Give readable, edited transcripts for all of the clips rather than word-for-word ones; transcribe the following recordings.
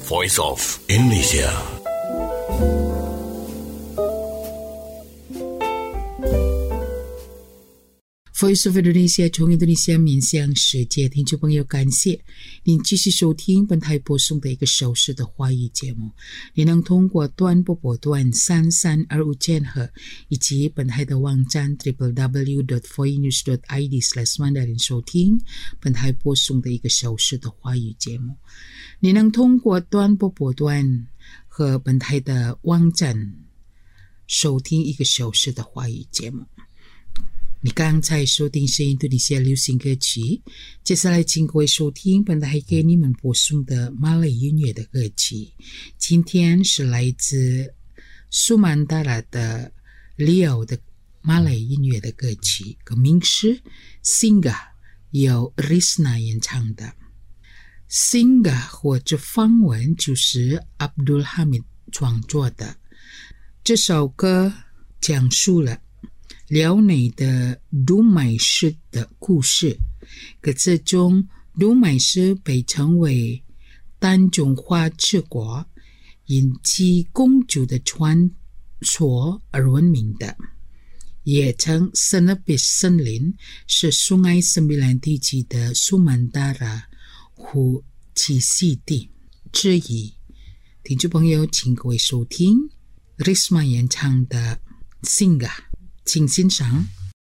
Voice of Indonesia. Voice of Indonesia 从印度尼西亚面向世界，听众朋友，感谢您继续收听本台播送的一个小时的华语节目。你能通过短波段3325千赫以及本台的网站 www.voinews.id/mandarin 收听本台播送的一个小时的华语节目。你能通过短波段和本台的网站收听一个小时的华语节目。你刚才收听是印度尼西亚流行歌曲，接下来请各位收听本台给你们播送的马来音乐的歌曲。今天是来自苏曼达拉的 Leo 的马来音乐的歌曲，歌名是 Singa， 由 Risna 演唱的。Singa 或者梵文就是 Abdul Hamid 创作的。这首歌讲述了辽内的杜麦氏的故事，歌词中杜麦氏被称为单中华之国，因其公主的传说而闻名的，也称Senepis森林，是Sungai Sembilan地区的苏曼达拉湖栖息地之一。听众朋友，请各位收听 Risma 演唱的 Singa，请欣赏。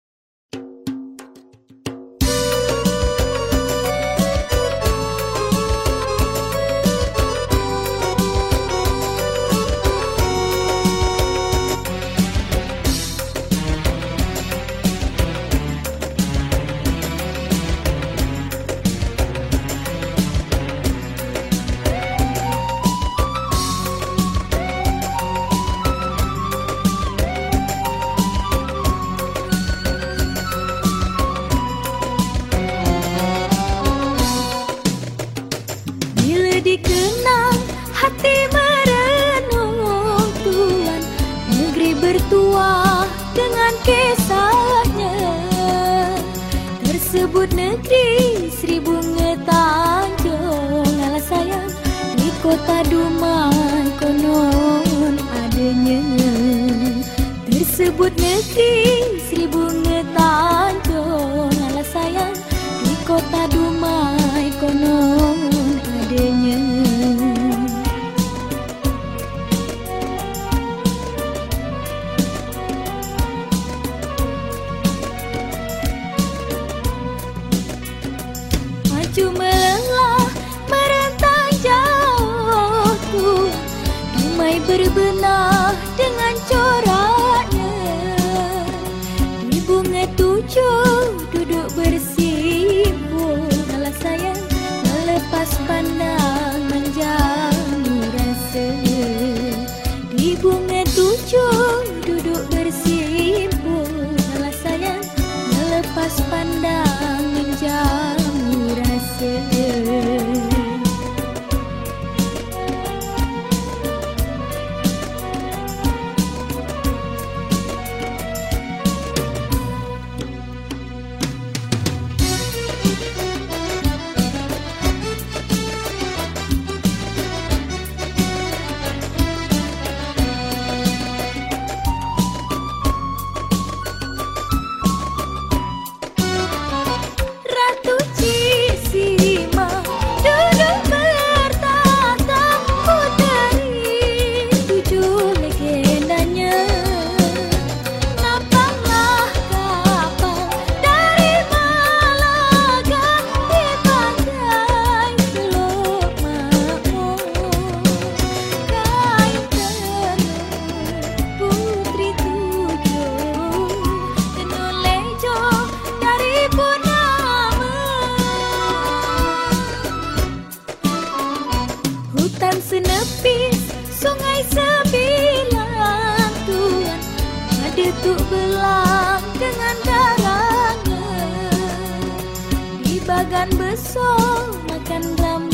Tersebut negeri seribu ngetanjung, alah sayang di kota Dumai konon adanya. Tersebut negeri seribu ngetanjung, alah sayang di kota Dumai konon adanya. Maju melelah merentang jauh Tuhan, Dumai berbenah dengan coraknya. Di bunga tujuh duduk bersimpul, alah sayang melepas pandang menjamu rasa. Di bunga tujuh duduk bersimpul, alah sayang melepas pandang menjamu rasa. Ratu Cisima duduk bertatap puteri tujuh legendanya. Nampaklah kapal dari Malaga di pantai Teluk Makmur. Kain tenun putri tujuh, tenun lejo dari Purnama. Hutan senepis, sungai sembilan Tuhan, ada tuk belang dengan darahnya. Di bagan besar makan rambut